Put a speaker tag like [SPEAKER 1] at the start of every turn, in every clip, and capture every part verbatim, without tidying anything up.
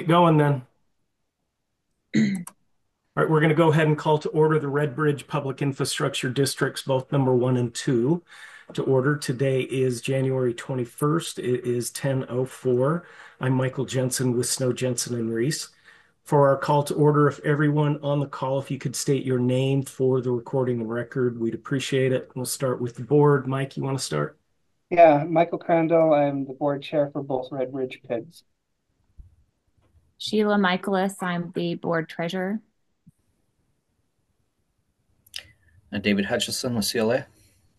[SPEAKER 1] get going then. All right, we're going to go ahead and call to order the Red Bridge Public Infrastructure Districts, both number one and two, to order. Today is January twenty-first. It is ten oh four. I'm Michael Jensen with Snow Jensen and Reese. For our call to order, if everyone on the call, if you could state your name for the recording and record, we'd appreciate it. We'll start with the board. Mike, you want to start?
[SPEAKER 2] Yeah, Michael Crandall. I'm the board chair for both Red Ridge P I Ds.
[SPEAKER 3] Sheila Michaelis, I'm the board treasurer.
[SPEAKER 4] Uh, David Hutchison with C L A.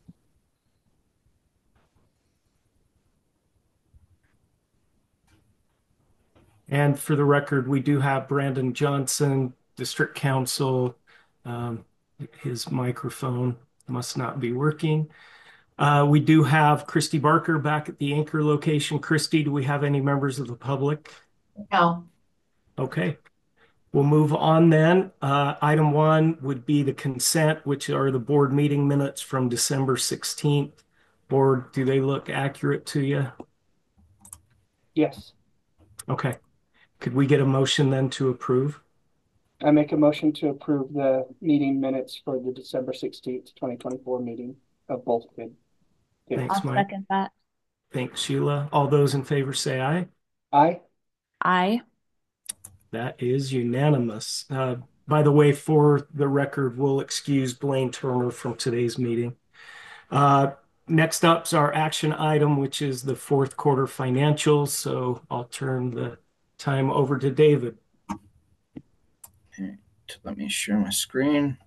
[SPEAKER 1] And for the record, we do have Brandon Johnson, District Council. Um, his microphone must not be working. Uh, we do have Christy Barker back at the anchor location. Christy, do we have any members of the public?
[SPEAKER 5] No.
[SPEAKER 1] Okay. We'll move on then. Uh, item one would be the consent, which are the board meeting minutes from December sixteenth. Board, do they look accurate to you?
[SPEAKER 2] Yes.
[SPEAKER 1] Okay. Could we get a motion then to approve?
[SPEAKER 2] I make a motion to approve the meeting minutes for the December sixteenth, twenty twenty-four meeting of both P I D.
[SPEAKER 1] Thanks,
[SPEAKER 3] I'll
[SPEAKER 1] Mike.
[SPEAKER 3] second that.
[SPEAKER 1] Thanks, Sheila. All those in favor say aye.
[SPEAKER 2] Aye.
[SPEAKER 3] Aye.
[SPEAKER 1] That is unanimous. Uh, by the way, for the record, we'll excuse Blaine Turner from today's meeting. Uh, next up is our action item, which is the fourth quarter financials. So I'll turn the time over to David.
[SPEAKER 4] Okay, let me share my screen.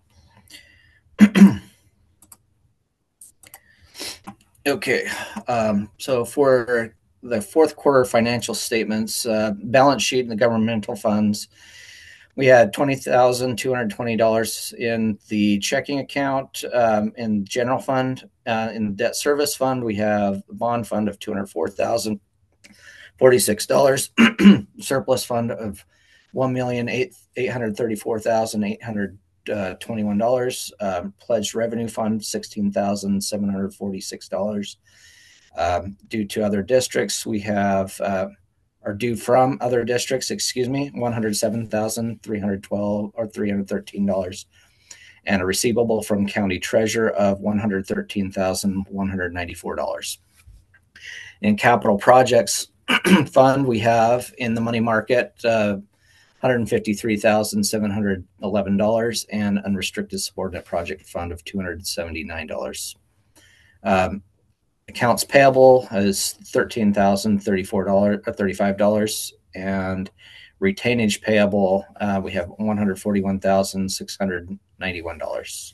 [SPEAKER 4] Okay, um, so for the fourth quarter financial statements, uh, balance sheet and the governmental funds, we had twenty thousand two hundred twenty dollars in the checking account. Um, in general fund, uh, in the debt service fund, we have a bond fund of two hundred four thousand forty-six dollars, surplus fund of one million eight hundred thirty-four thousand eight hundred twenty-one dollars, um, pledged revenue fund sixteen thousand seven hundred forty-six dollars. Um, due to other districts, we have, uh, or due from other districts, excuse me, one hundred seven thousand three hundred twelve dollars or three hundred thirteen dollars, and a receivable from county treasurer of one hundred thirteen thousand one hundred ninety-four dollars. In capital projects fund, we have in the money market uh, one hundred fifty-three thousand seven hundred eleven dollars and unrestricted subordinate project fund of two hundred seventy-nine dollars. Um, accounts payable is thirteen thousand thirty-four dollars or thirty-five dollars, and retainage payable, uh, we have one hundred forty-one thousand six hundred ninety-one dollars.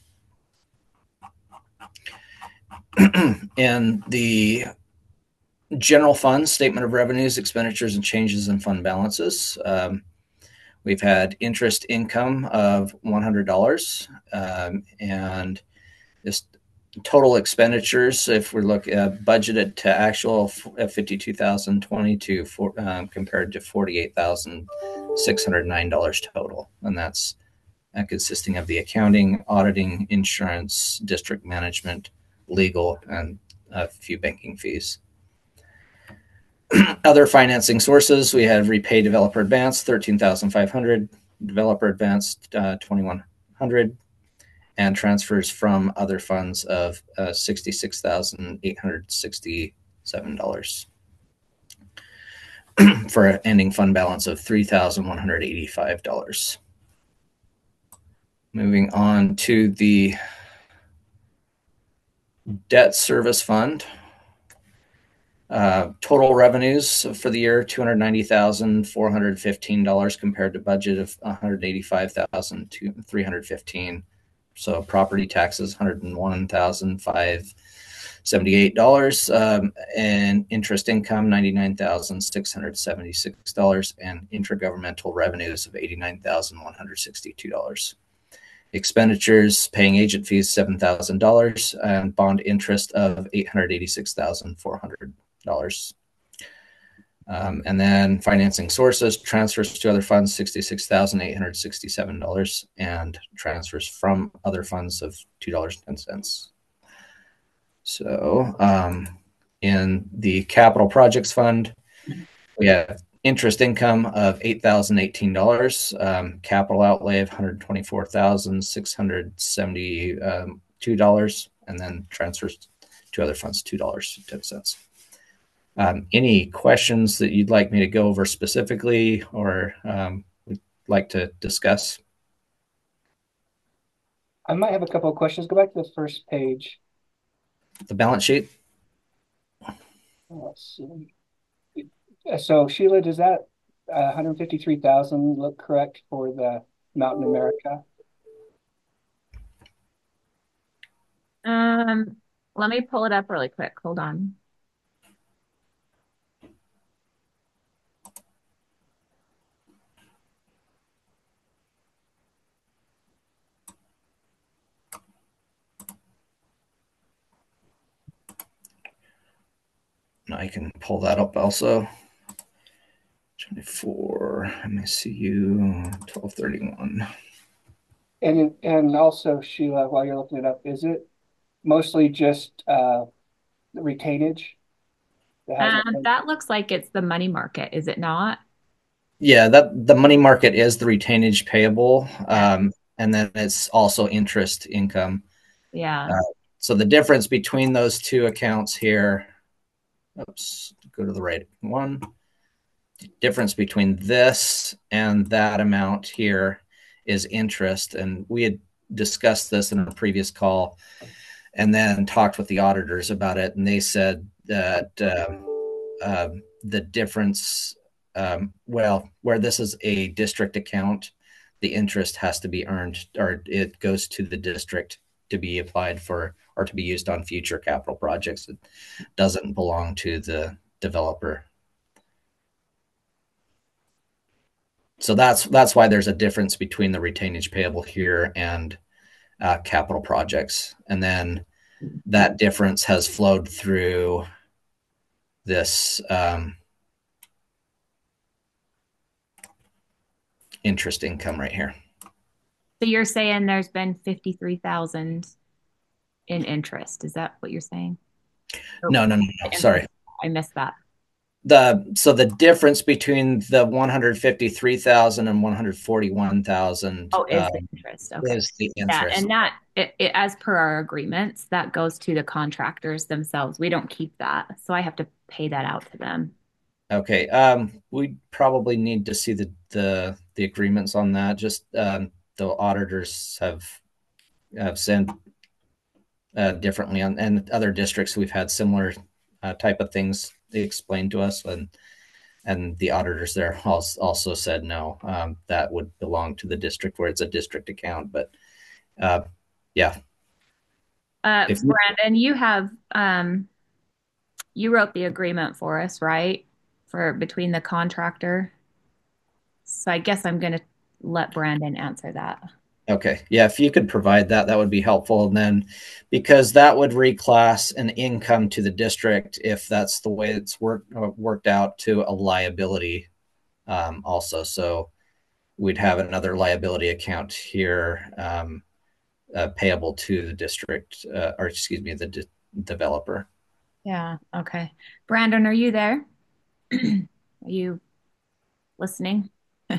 [SPEAKER 4] In the general fund, statement of revenues, expenditures, and changes in fund balances, um, we've had interest income of one hundred dollars, um, and this total expenditures, if we look at budgeted to actual, fifty-two thousand twenty-two for, um, compared to forty-eight thousand six hundred nine dollars total. And that's uh, consisting of the accounting, auditing, insurance, district management, legal, and a few banking fees. Other financing sources, we have repay developer advance, thirteen thousand five hundred dollars, developer advance, uh, twenty-one hundred dollars, and transfers from other funds of uh, sixty-six thousand eight hundred sixty-seven dollars for an ending fund balance of three thousand one hundred eighty-five dollars. Moving on to the debt service fund. Uh, total revenues for the year, two hundred ninety thousand four hundred fifteen dollars compared to budget of one hundred eighty-five thousand three hundred fifteen dollars. So property taxes, one hundred one thousand five hundred seventy-eight dollars, um, and interest income, ninety-nine thousand six hundred seventy-six dollars, and intergovernmental revenues of eighty-nine thousand one hundred sixty-two dollars. Expenditures, paying agent fees, seven thousand dollars, and bond interest of eight hundred eighty-six thousand four hundred dollars. Um, and then financing sources, transfers to other funds, sixty-six thousand eight hundred sixty-seven dollars, and transfers from other funds of two dollars and ten cents. So um, in the capital projects fund, we have interest income of eight thousand eighteen dollars, um, capital outlay of one hundred twenty-four thousand six hundred seventy-two dollars, and then transfers to other funds two dollars and ten cents. Um, any questions that you'd like me to go over specifically or um, would like to discuss?
[SPEAKER 2] I might have a couple of questions. Go back to the first page.
[SPEAKER 4] The balance sheet?
[SPEAKER 2] Let's see. So Sheila, does that uh, one hundred fifty-three thousand look correct for the Mountain America?
[SPEAKER 3] Um, let me pull it up really quick. Hold on.
[SPEAKER 4] I can pull that up also. twenty-four M A C U twelve thirty-one.
[SPEAKER 2] And and also Sheila, while you're looking it up, is it mostly just uh, the retainage? That hasn't
[SPEAKER 3] Um,
[SPEAKER 2] been-
[SPEAKER 3] that looks like it's the money market, is it not?
[SPEAKER 4] Yeah, that the money market is the retainage payable, um, and then it's also interest income.
[SPEAKER 3] Yeah.
[SPEAKER 4] Uh, so the difference between those two accounts here, oops, go to the right one. Difference between this and that amount here is interest, and we had discussed this in a previous call, and then talked with the auditors about it, and they said that um, uh, the difference. Um, well, where this is a district account, the interest has to be earned, or it goes to the district to be applied for or to be used on future capital projects. It doesn't belong to the developer. So that's that's why there's a difference between the retainage payable here and uh, capital projects. And then that difference has flowed through this um, interest income right here.
[SPEAKER 3] So you're saying there's been fifty-three thousand in interest. Is that what you're saying?
[SPEAKER 4] No, no, no, no. Sorry.
[SPEAKER 3] I missed that.
[SPEAKER 4] The so the difference between the one hundred fifty-three thousand and one hundred forty-one thousand
[SPEAKER 3] Oh, is
[SPEAKER 4] um,
[SPEAKER 3] the interest. Okay.
[SPEAKER 4] is the
[SPEAKER 3] Yeah,
[SPEAKER 4] interest.
[SPEAKER 3] and that it, it, as per our agreements, that goes to the contractors themselves. We don't keep that, so I have to pay that out to them.
[SPEAKER 4] Okay. Um, we probably need to see the the the agreements on that. Just um, the auditors have have sent uh, differently on, and other districts we've had similar uh, type of things they explained to us, and and the auditors there also said no, um, that would belong to the district where it's a district account. But uh, yeah.
[SPEAKER 3] Uh,
[SPEAKER 4] If you-
[SPEAKER 3] Brandon, you have um, you wrote the agreement for us, right? For between the contractor. So I guess I'm gonna let Brandon answer that.
[SPEAKER 4] Okay. Yeah, if you could provide that, that would be helpful. And then because that would reclass an income to the district if that's the way it's worked uh, worked out to a liability um, also. So we'd have another liability account here um, uh, payable to the district, uh, or excuse me, the de- developer.
[SPEAKER 3] Yeah, okay. Brandon, are you there? Are you listening?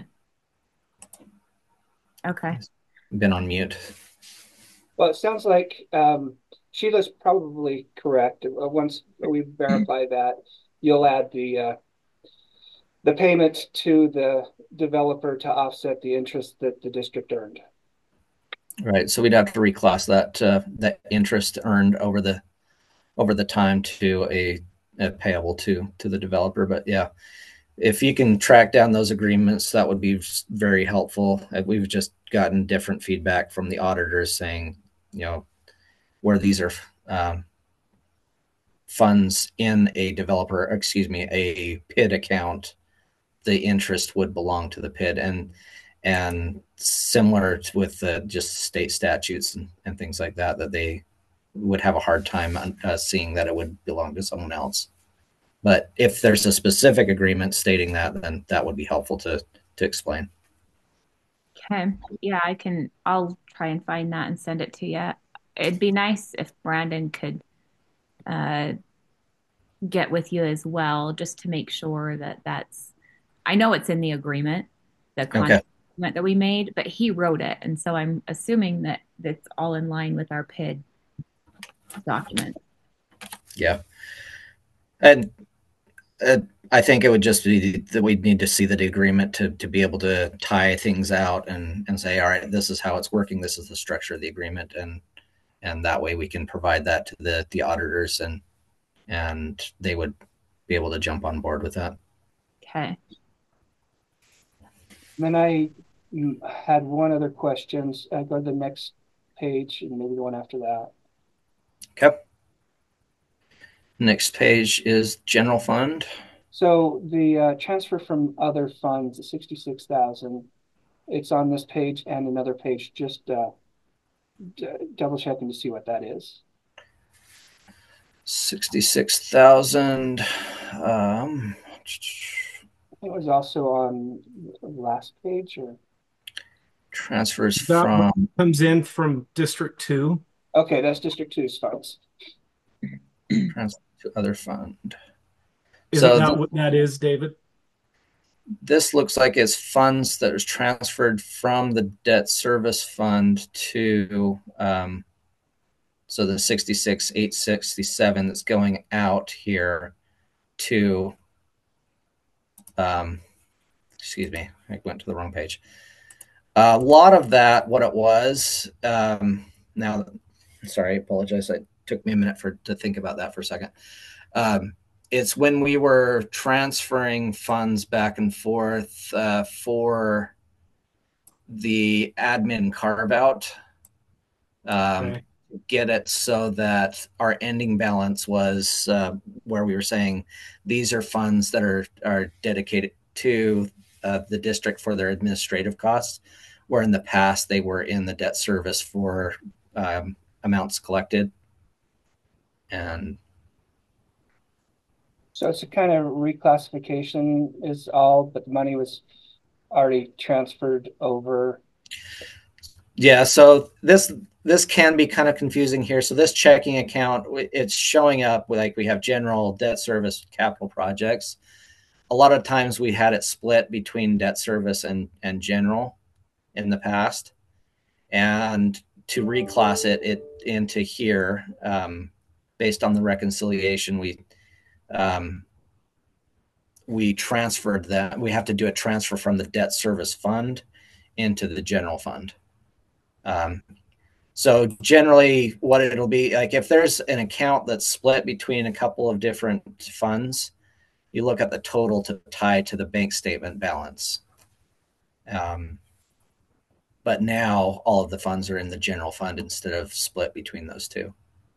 [SPEAKER 3] Okay.
[SPEAKER 4] Been on mute.
[SPEAKER 2] Well, it sounds like um, Sheila's probably correct. Uh, Once we verify that, you'll add the uh, the payment to the developer to offset the interest that the district earned.
[SPEAKER 4] Right. So we'd have to reclass that uh, that interest earned over the over the time to a, a payable to to the developer. But yeah, if you can track down those agreements, that would be very helpful. We've just gotten different feedback from the auditors saying, you know, where these are um, funds in a developer, excuse me, a P I D account, the interest would belong to the P I D, and and similar to with the just state statutes and, and things like that, that they would have a hard time uh, seeing that it would belong to someone else. But if there's a specific agreement stating that, then that would be helpful to to explain.
[SPEAKER 3] Okay. Yeah, I can, I'll try and find that and send it to you. It'd be nice if Brandon could uh, get with you as well, just to make sure that that's, I know it's in the agreement, the
[SPEAKER 4] Okay.
[SPEAKER 3] contract that we made, but he wrote it. And so I'm assuming that that's all in line with our P I D document.
[SPEAKER 4] Yeah. And uh, I think it would just be that we'd need to see the agreement to, to be able to tie things out and, and say, all right, this is how it's working. This is the structure of the agreement. And, and that way we can provide that to the, the auditors, and, and they would be able to jump on board with that.
[SPEAKER 3] Okay.
[SPEAKER 2] Then I had one other question. I go to the next page and maybe the one after that.
[SPEAKER 4] Okay. Next page is general fund.
[SPEAKER 2] So the uh, transfer from other funds, the sixty-six thousand, it's on this page and another page. Just uh, d- double checking to see what that is.
[SPEAKER 4] sixty-six thousand. Um,
[SPEAKER 2] It was also on the last page, or
[SPEAKER 4] transfers
[SPEAKER 1] That
[SPEAKER 4] from
[SPEAKER 1] comes in from District Two.
[SPEAKER 2] okay, that's District Two's funds.
[SPEAKER 4] transfer to other fund.
[SPEAKER 1] Isn't
[SPEAKER 4] So
[SPEAKER 1] that
[SPEAKER 4] th-
[SPEAKER 1] what that is, David?
[SPEAKER 4] this looks like it's funds that was transferred from the debt service fund to, um, so the sixty-six eight sixty-seven that's going out here to, um, excuse me, I went to the wrong page. A lot of that, what it was, um, now, sorry, I apologize. It took me a minute for to think about that for a second. Um, it's when we were transferring funds back and forth uh, for the admin carve out, um,
[SPEAKER 1] Okay.
[SPEAKER 4] get it so that our ending balance was uh, where we were saying these are funds that are, are dedicated to uh, the district for their administrative costs, where in the past they were in the debt service for um, amounts collected. And
[SPEAKER 2] So it's a kind of reclassification is all, but the money was already transferred over.
[SPEAKER 4] yeah, so this this can be kind of confusing here. So this checking account, it's showing up like we have general, debt service, capital projects. A lot of times we had it split between debt service and, and general in the past. And to reclass it, it into here, um, based on the reconciliation, we um, we transferred that. We have to do a transfer from the debt service fund into the general fund. Um, so generally what it'll be like, if there's an account that's split between a couple of different funds, you look at the total to tie to the bank statement balance. Um, but now all of the funds are in the general fund instead of split between those two.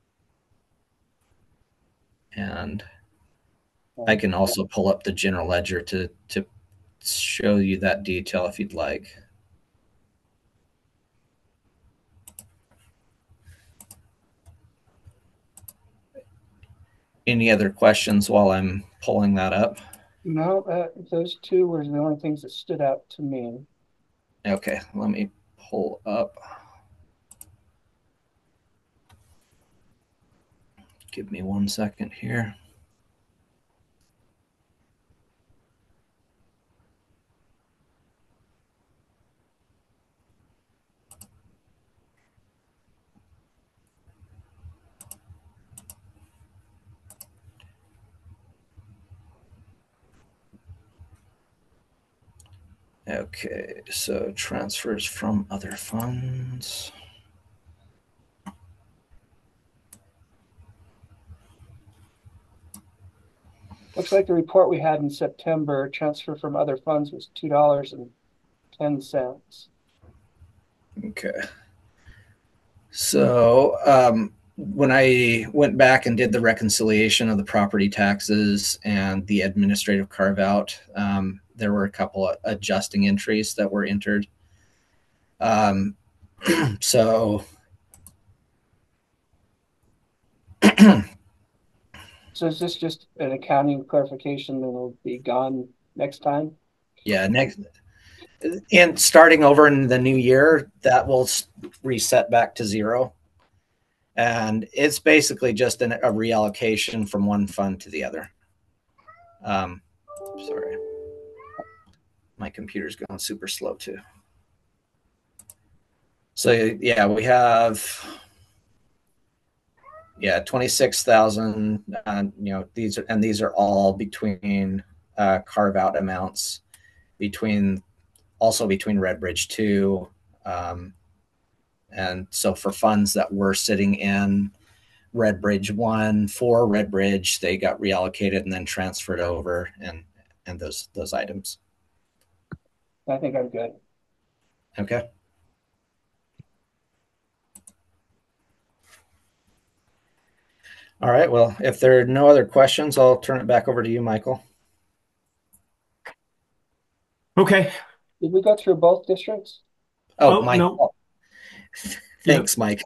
[SPEAKER 4] And I can also pull up the general ledger to, to show you that detail if you'd like. Any other questions while I'm pulling that up?
[SPEAKER 2] No, uh, those two were the only things that stood out to me.
[SPEAKER 4] Okay, let me pull up. Give me one second here. Okay, so transfers from other funds.
[SPEAKER 2] Looks like the report we had in September, transfer from other funds was two dollars and ten cents.
[SPEAKER 4] Okay. So um, when I went back and did the reconciliation of the property taxes and the administrative carve out, um, there were a couple of adjusting entries that were entered. Um, so
[SPEAKER 2] So is this just an accounting clarification that will be gone next time?
[SPEAKER 4] yeah, next and starting over in the new year, that will reset back to zero. And it's basically just an, a reallocation from one fund to the other. Um, sorry. my computer's going super slow too. So yeah, we have yeah twenty-six thousand. Uh, you know these are and these are all between uh, carve out amounts between also between Redbridge two, um, and so for funds that were sitting in Redbridge one for Redbridge, they got reallocated and then transferred over, and and those those items.
[SPEAKER 2] I think I'm good.
[SPEAKER 4] Okay. All right. Well, if there are no other questions, I'll turn it back over to you, Michael.
[SPEAKER 1] Okay.
[SPEAKER 2] Did we go through both districts?
[SPEAKER 4] Oh,
[SPEAKER 1] Oh,
[SPEAKER 4] Mike.
[SPEAKER 1] no.
[SPEAKER 4] Thanks, Mike.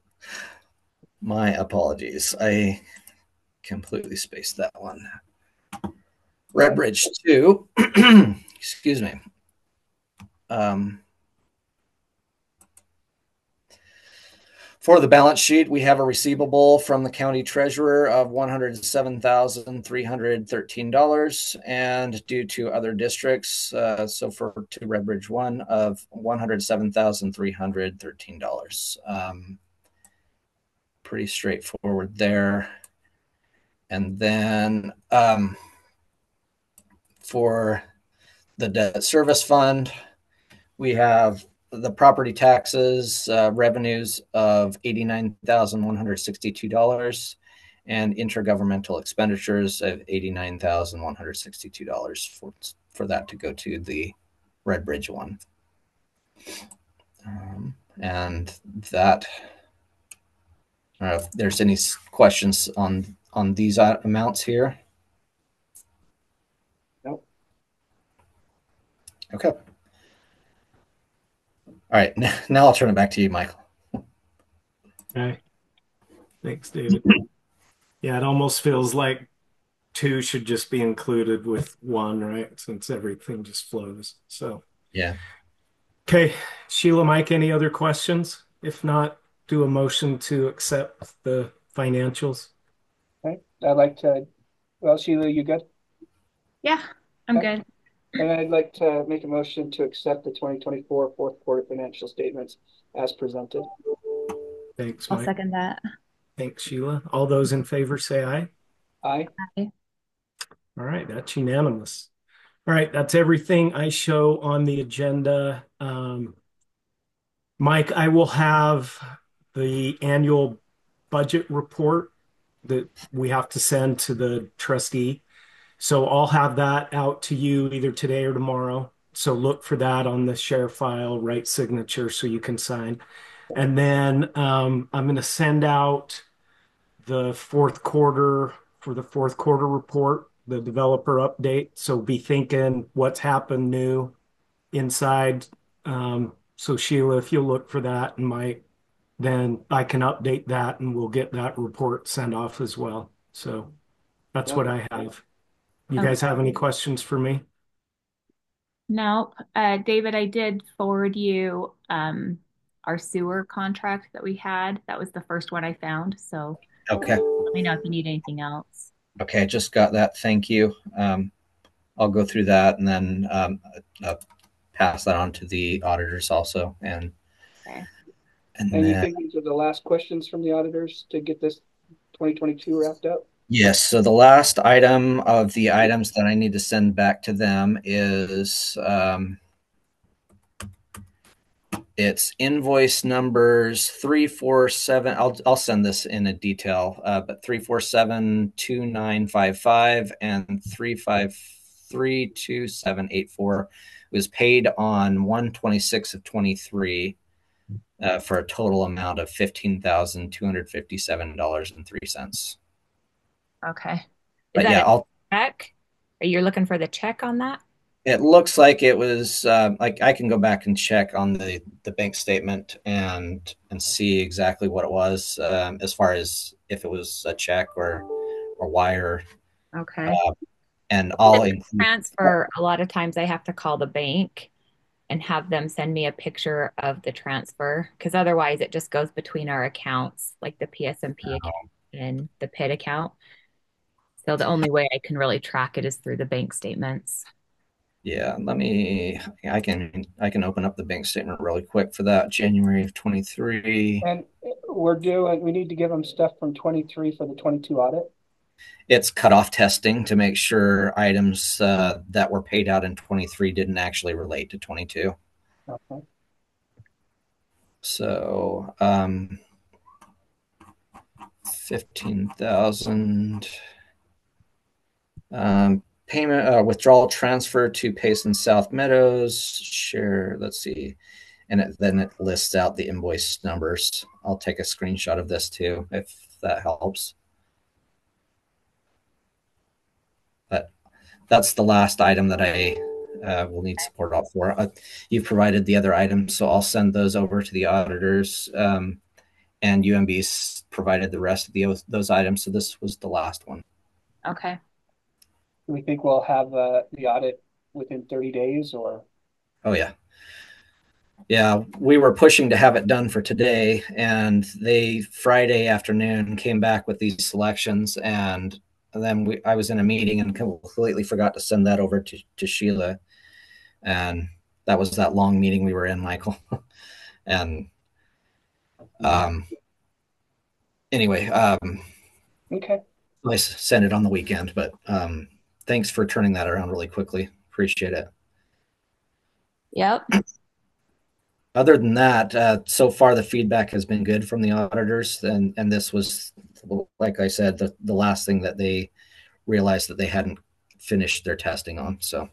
[SPEAKER 4] My apologies. I completely spaced that one. Redbridge two. Excuse me. Um, For the balance sheet, we have a receivable from the county treasurer of one hundred seven thousand three hundred thirteen dollars, and due to other districts, uh, so for to Redbridge one of one hundred seven thousand three hundred thirteen dollars. Um, pretty straightforward there. And then um, for the debt service fund, we have the property taxes uh, revenues of eighty-nine thousand one hundred sixty-two dollars and intergovernmental expenditures of eighty-nine thousand one hundred sixty-two dollars for, for that to go to the Redbridge one. Um, and that, I don't know if there's any questions on, on these amounts here.
[SPEAKER 2] Nope.
[SPEAKER 4] Okay. All right, now I'll turn it back to you, Michael.
[SPEAKER 1] Okay. Thanks, David. Yeah, it almost feels like two should just be included with one, right? Since everything just flows. So,
[SPEAKER 4] yeah.
[SPEAKER 1] Okay, Sheila, Mike, any other questions? If not, do a motion to accept the financials.
[SPEAKER 2] Okay. I'd like to, well, Sheila, you good?
[SPEAKER 3] Yeah, I'm
[SPEAKER 2] Okay.
[SPEAKER 3] good.
[SPEAKER 2] And I'd like to make a motion to accept the twenty twenty-four fourth quarter financial statements as presented.
[SPEAKER 1] Thanks,
[SPEAKER 3] I'll
[SPEAKER 1] Mike.
[SPEAKER 3] second that.
[SPEAKER 1] Thanks, Sheila. All those in favor say aye.
[SPEAKER 2] Aye.
[SPEAKER 3] Aye.
[SPEAKER 1] All right, that's unanimous. All right, that's everything I show on the agenda. Um, Mike, I will have the annual budget report that we have to send to the trustee. So I'll have that out to you either today or tomorrow. So look for that on the share file, right signature so you can sign. And then um, I'm going to send out the fourth quarter for the fourth quarter report, the developer update. So be thinking what's happened new inside. Um, so Sheila, if you'll look for that and Mike, then I can update that and we'll get that report sent off as well. So that's
[SPEAKER 2] Yep.
[SPEAKER 1] what I have. You
[SPEAKER 3] Okay.
[SPEAKER 1] guys have any questions for me?
[SPEAKER 3] Nope. Uh, David, I did forward you um, our sewer contract that we had. That was the first one I found. So
[SPEAKER 4] Okay.
[SPEAKER 3] let me know if you need anything else.
[SPEAKER 4] Okay, just got that. Thank you. Um, I'll go through that and then um, uh, pass that on to the auditors also. And
[SPEAKER 3] Okay.
[SPEAKER 4] and
[SPEAKER 2] And you
[SPEAKER 4] then,
[SPEAKER 2] think these are the last questions from the auditors to get this twenty twenty-two wrapped up?
[SPEAKER 4] yes, so the last item of the items that I need to send back to them is um, it's invoice numbers three four seven. I'll I'll send this in a detail, uh, but three four seven two nine five five and three five three two seven eight four was paid on one twenty six of twenty three. Uh, for a total amount of fifteen thousand two hundred fifty seven dollars and three cents.
[SPEAKER 3] Okay. Is
[SPEAKER 4] But
[SPEAKER 3] that
[SPEAKER 4] yeah,
[SPEAKER 3] a
[SPEAKER 4] I'll.
[SPEAKER 3] check? Are you looking for the check on that?
[SPEAKER 4] It looks like it was uh, like I can go back and check on the, the bank statement and and see exactly what it was um, as far as if it was a check or or wire.
[SPEAKER 3] Okay.
[SPEAKER 4] Uh, and I'll include.
[SPEAKER 3] Transfer, a lot of times I have to call the bank and have them send me a picture of the transfer because otherwise it just goes between our accounts, like the P S M P account and the P I D account. So the only way I can really track it is through the bank statements.
[SPEAKER 4] Yeah, let me, I can, I can open up the bank statement really quick for that January of twenty-three.
[SPEAKER 2] And we're doing, we need to give them stuff from twenty-three for the twenty-two audit.
[SPEAKER 4] It's cutoff testing to make sure items uh, that were paid out in twenty-three didn't actually relate to twenty-two.
[SPEAKER 2] Okay.
[SPEAKER 4] So, um, fifteen thousand. Um, payment, uh, withdrawal transfer to Payson South Meadows. Share, let's see. And it, then it lists out the invoice numbers. I'll take a screenshot of this too, if that helps. But that's the last item that I uh, will need support out for. Uh, you've provided the other items, so I'll send those over to the auditors. Um, and U M B's provided the rest of the, those items. So this was the last one.
[SPEAKER 3] Okay.
[SPEAKER 2] Do we think we'll have uh, the audit within thirty days or?
[SPEAKER 4] Oh, yeah. Yeah, we were pushing to have it done for today, and they Friday afternoon came back with these selections, and then we, I was in a meeting and completely forgot to send that over to, to Sheila, and that was that long meeting we were in, Michael. And um, anyway, um,
[SPEAKER 2] okay,
[SPEAKER 4] I sent it on the weekend, but um, thanks for turning that around really quickly. Appreciate it.
[SPEAKER 3] Yep.
[SPEAKER 4] Other than that, uh, so far the feedback has been good from the auditors, and and this was, like I said, the, the last thing that they realized that they hadn't finished their testing on. So,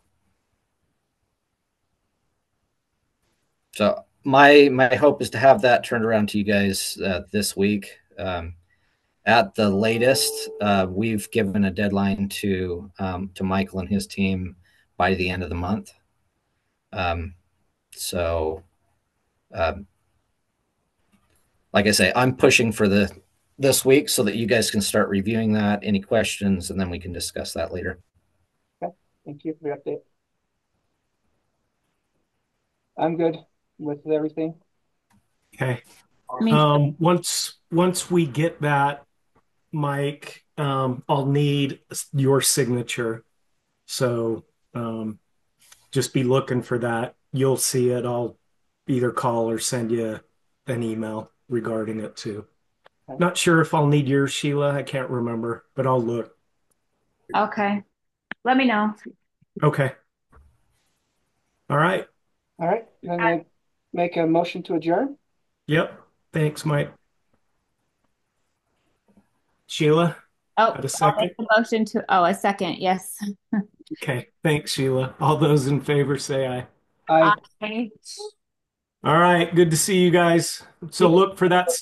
[SPEAKER 4] so my my hope is to have that turned around to you guys uh, this week. Um, at the latest, uh, we've given a deadline to um, to Michael and his team by the end of the month. Um, so. Um, like I say, I'm pushing for the this week so that you guys can start reviewing that. Any questions, and then we can discuss that later.
[SPEAKER 2] okay. Thank you for the update. I'm good with everything.
[SPEAKER 1] Okay.
[SPEAKER 3] Me too.
[SPEAKER 1] Um, once once we get that, Mike, um, I'll need your signature. So um, just be looking for that. You'll see it. I'll either call or send you an email regarding it too.
[SPEAKER 2] Okay.
[SPEAKER 1] Not sure if I'll need yours, Sheila. I can't remember, but I'll look.
[SPEAKER 3] Okay. Let me know.
[SPEAKER 1] Okay. All right.
[SPEAKER 2] All right, then I make a motion to adjourn.
[SPEAKER 1] Yep. Thanks, Mike. Sheila,
[SPEAKER 3] Oh,
[SPEAKER 1] got a
[SPEAKER 3] I'll
[SPEAKER 1] second?
[SPEAKER 3] make the motion to, oh, a second. Yes.
[SPEAKER 1] Okay. Thanks, Sheila. All those in favor say aye.
[SPEAKER 2] I
[SPEAKER 3] Aye.
[SPEAKER 1] All right. Good to see you guys. So look for that